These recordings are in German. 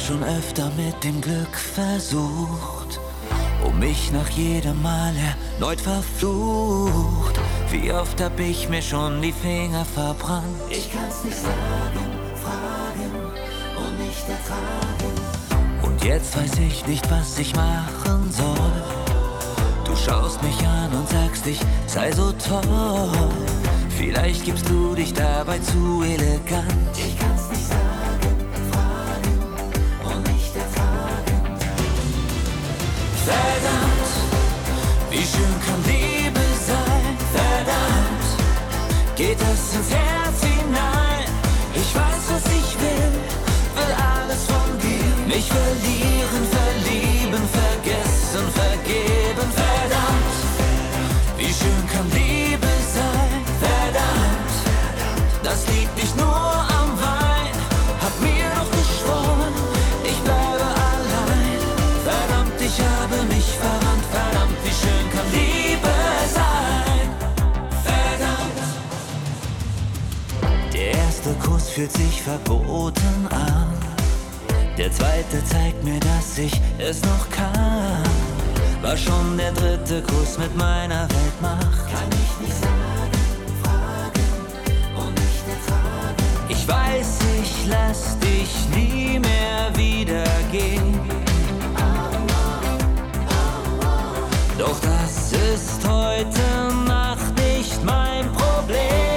schon öfter mit dem Glück versucht und mich nach jedem Mal erneut verflucht. Wie oft hab ich mir schon die Finger verbrannt? Ich kann's nicht sagen, fragen und nicht ertragen. Und jetzt weiß ich nicht, was ich machen soll. Du schaust mich an und sagst, ich sei so toll. Vielleicht gibst du dich dabei zu elegant. Ich kann's nicht sagen, fragen und nicht ertragen. Verdammt, wie schön kann Liebe sein. Verdammt, geht das ins Herz hinein. Ich weiß, was ich will alles von dir. Mich verlieren, verlieben, vergessen, vergeben. Verdammt, wie schön kann Liebe sein. Verdammt, das liegt nicht nur am Wein. Hab mir doch geschworen, ich bleibe allein. Verdammt, ich habe mich verrannt. Verdammt, wie schön kann Liebe sein. Verdammt. Der erste Kuss fühlt sich verboten an. Der zweite zeigt mir, dass ich es noch kann. War schon der dritte Kuss mit meiner Weltmacht. Kann ich nicht sagen, fragen und nicht ertragen. Ich weiß, ich lass dich nie mehr wieder gehen. Doch das ist heute Nacht nicht mein Problem.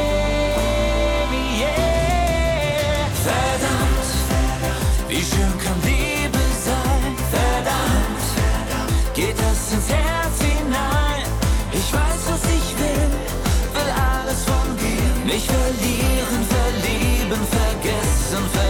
Yeah. Verdammt, wie schön kann Liebe sein. Verdammt, geht das ins Herz hinein. Ich weiß, was ich will alles von dir. Mich verlieren, verlieben, vergessen,